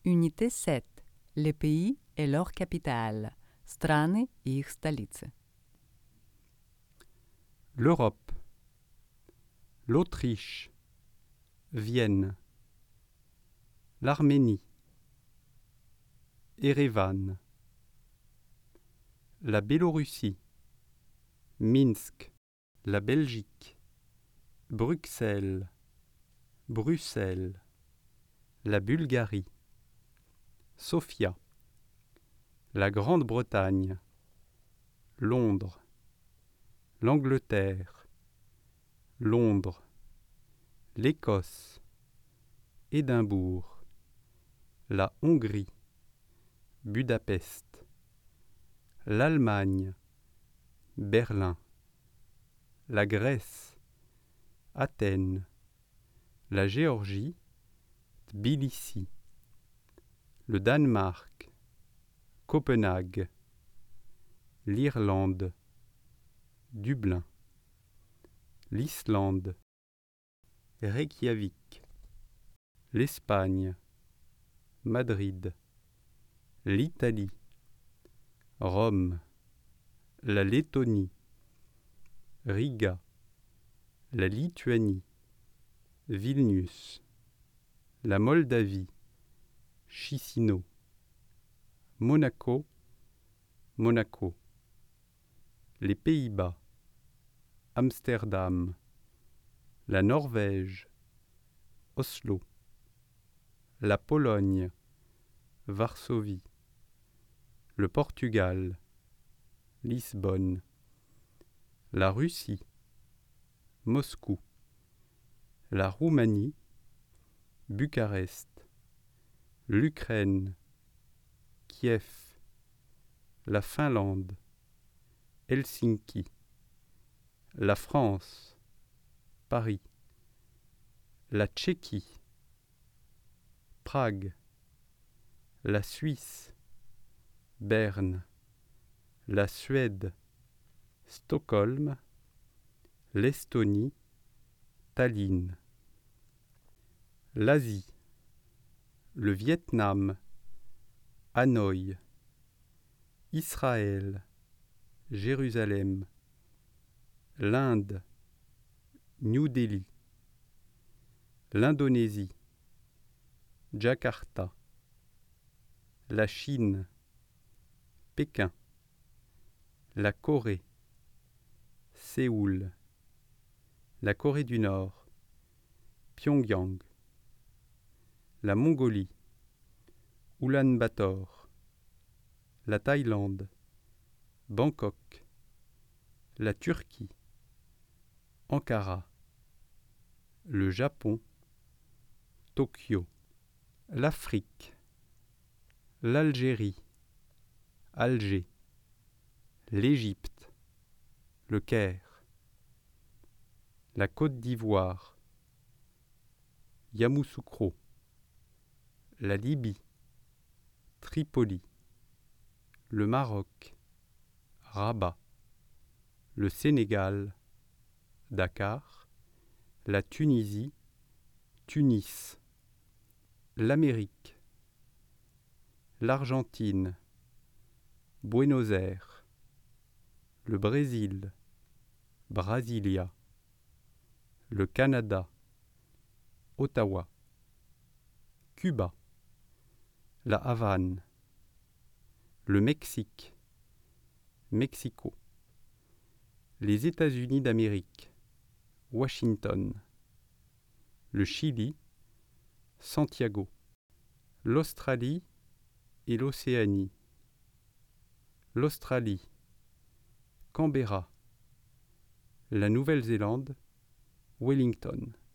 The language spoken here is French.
Unité 7. Les pays et leurs capitales. Страны и их столицы. L'Europe, l'Autriche, Vienne, l'Arménie, Erevan, la Biélorussie, Minsk, la Belgique, Bruxelles, Bruxelles, la Bulgarie, Sofia, la Grande-Bretagne, Londres, l'Angleterre, Londres, l'Écosse, Édimbourg, la Hongrie, Budapest, l'Allemagne, Berlin, la Grèce, Athènes, la Géorgie, Tbilissi, le Danemark, Copenhague, l'Irlande, Dublin, l'Islande, Reykjavik, l'Espagne, Madrid, l'Italie, Rome, la Lettonie, Riga, la Lituanie, Vilnius, la Moldavie, Chisinau, Monaco, Monaco, les Pays-Bas, Amsterdam, la Norvège, Oslo, la Pologne, Varsovie, le Portugal, Lisbonne, la Russie, Moscou, la Roumanie, Bucarest, l'Ukraine, Kiev, la Finlande, Helsinki, la France, Paris, la Tchéquie, Prague, la Suisse, Berne, la Suède, Stockholm, l'Estonie, Tallinn, l'Asie, le Vietnam, Hanoï, Israël, Jérusalem, l'Inde, New Delhi, l'Indonésie, Jakarta, la Chine, Pékin, la Corée, Séoul, la Corée du Nord, Pyongyang, la Mongolie, Oulan-Bator, la Thaïlande, Bangkok, la Turquie, Ankara, le Japon, Tokyo, l'Afrique, l'Algérie, Alger, l'Égypte, le Caire, la Côte d'Ivoire, Yamoussoukro, la Libye, Tripoli, le Maroc, Rabat, le Sénégal, Dakar, la Tunisie, Tunis, l'Amérique, l'Argentine, Buenos Aires, le Brésil, Brasilia, le Canada, Ottawa, Cuba, la Havane, le Mexique, Mexico, les États-Unis d'Amérique, Washington, le Chili, Santiago, l'Australie et l'Océanie, l'Australie, Canberra, la Nouvelle-Zélande, Wellington.